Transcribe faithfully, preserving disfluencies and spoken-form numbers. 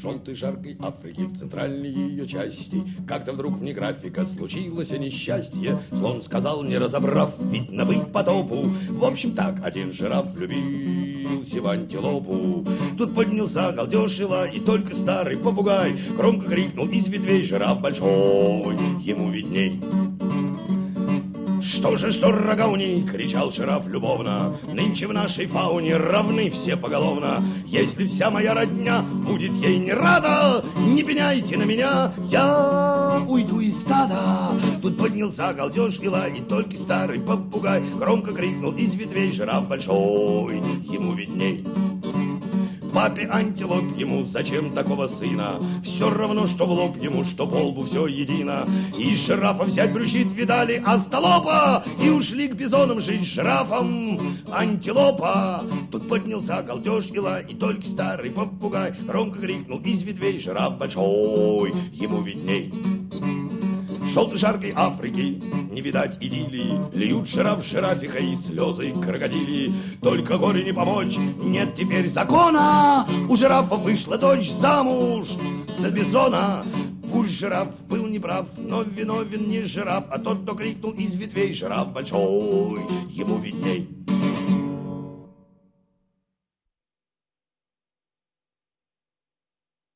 желтой жаркой Африки, в центральной ее части, как-то вдруг вне графика случилось несчастье. Слон сказал, не разобрав, видно быть потопу: в общем так, один жираф влюбился в антилопу. Тут поднялся галдеж и лай, и только старый попугай громко крикнул из ветвей: жираф большой, ему видней. Что же, что рога у ней, кричал жираф любовно, нынче в нашей фауне равны все поголовно. Если вся моя родня будет ей не рада, не пеняйте на меня, я уйду из стада. Тут поднялся галдеж и лай, и только старый попугай громко крикнул из ветвей: жираф большой, ему видней. Папе антилоп ему зачем такого сына? Все равно, что в лоб ему, что по лбу, все едино. И жирафа взять брючит, видали, остолопа, и ушли к бизонам жить с жирафом антилопа. Тут поднялся галдеж и лай, и только старый попугай громко крикнул из ветвей: жираф большой, ему видней. Желтой жаркой Африки не видать идиллии, льют жираф жирафиха и слезы крокодили. Только горе не помочь, нет теперь закона, у жирафа вышла дочь замуж за бизона. Пусть жираф был неправ, но виновен не жираф, а тот, кто крикнул из ветвей: жираф большой, ему видней.